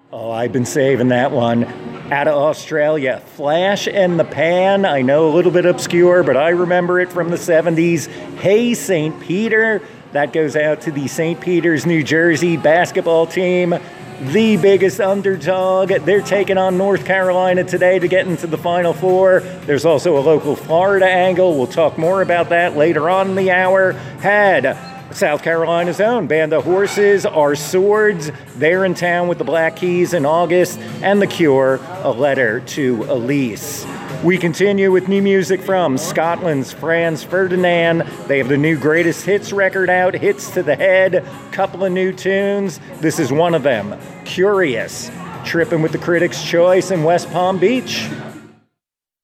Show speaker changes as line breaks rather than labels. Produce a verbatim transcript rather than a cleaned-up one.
Oh, I've been saving that one. Out of Australia, Flash and the Pan. I know a little bit obscure, but I remember it from the seventies. Hey, Saint Peter. That goes out to the Saint Peter's, New Jersey basketball team. The biggest underdog. They're taking on North Carolina today to get into the Final Four. There's also a local Florida angle. We'll talk more about that later on in the hour. Had South Carolina's own Band of Horses, Our Swords. They're in town with the Black Keys in August. And The Cure, A Letter to Elise. We continue with new music from Scotland's Franz Ferdinand. They have the new greatest hits record out, Hits to the Head, couple of new tunes. This is one of them, Curious, tripping with the Critics' Choice in West Palm Beach.